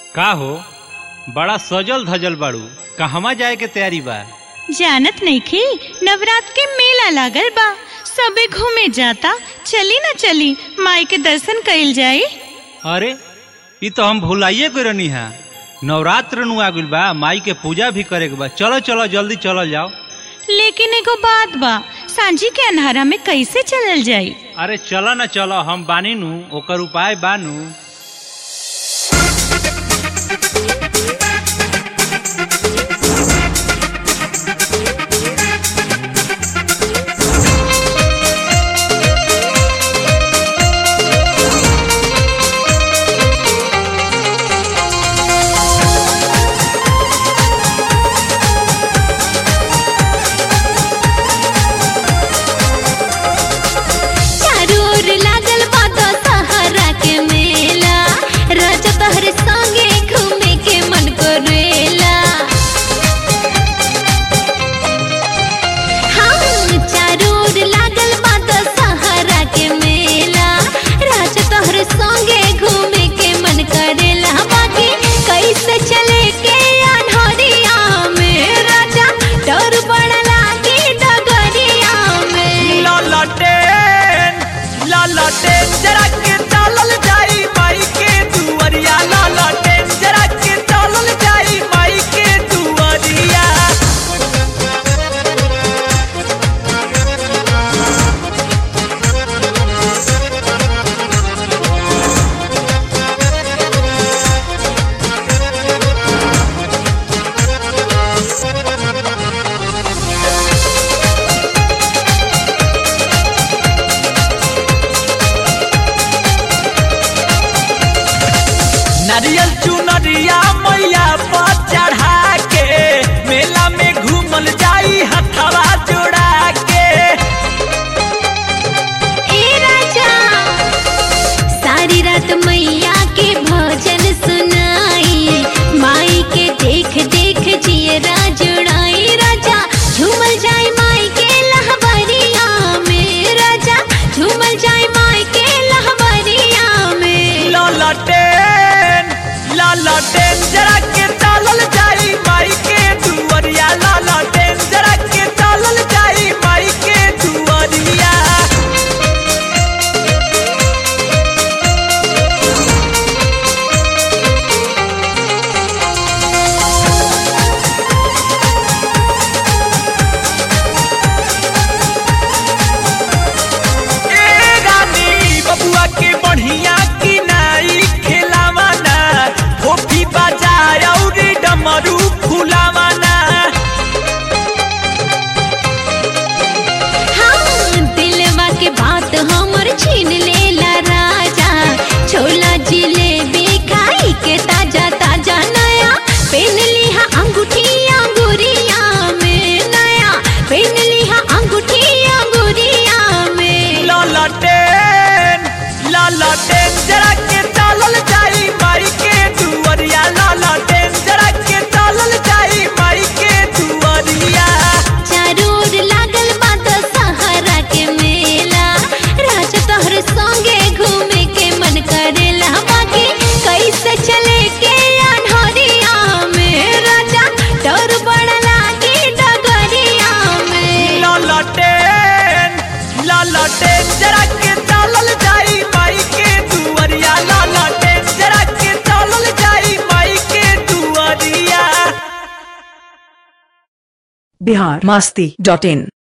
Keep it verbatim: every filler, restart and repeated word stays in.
का हो बड़ा सजल धजल बाड़ू, कहवा जाए के तैयारी बा? जानत नहीं की नवरात्र के मेला लागल बा, सबे घूमे जाता। चली ना चली माई के दर्शन कइल जाई। अरे ये तो हम भुलाइए के रहनी है, नवरात्र नु आ गइल बा, माई के पूजा भी करे के बा। चलो चलो जल्दी चलल जाओ। लेकिन एगो बात बा, सांझी के अंधारा में कैसे चलल जाई? अरे चलो ना चलो, हम बानी नु, ओकर उपाय बानू। नारियल चुनरिया मैया पर चढ़ा के मेला में घूमल जाई हथवा जोड़ा के। ए राजा सारी रात मैया के भजन सुनाई, माई के देख देख जियरा जुड़ाई। राजा झूमल जाए माई के लहबरिया में, राजा झूमल जाए माई के लहबरिया में। ललटे लालटेन जरा के चलल जाई माई के दुआरिया, लालटेन जरा के चलल जाई माई के दुआरिया। ए रानी बबुआ के बढ़िया की नाई खेलावा ना, होठी बजाय और डमरू फुलावाना। हाँ दिलवा के बात हमर छीन लेला राजा, छोला जिलेबी खाई के ताजा ताजा नया पेन लिहा अंगूठी अंगूरिया में, नया पेन लिहा अंगूठी अंगूरिया में। लालटेन लालटेन जरा के चलल जाई माई के दुआरिया, लालटेन जरा के चलल जाई माई के दुआरिया। चारों ओर लागल बा दशहरा के मेला, राजा तोहर संगे घूमे के मन करेला। बाकी कैसे चले के अनहरिया में, राजा डर बड़ा लागी डगरिया में। लालटेन लालटेन जरा के चलल जाई माई के दुआरिया, लालटेन जरा के चलल जाई माई के दुआरिया। बिहार मस्ती डॉट इन।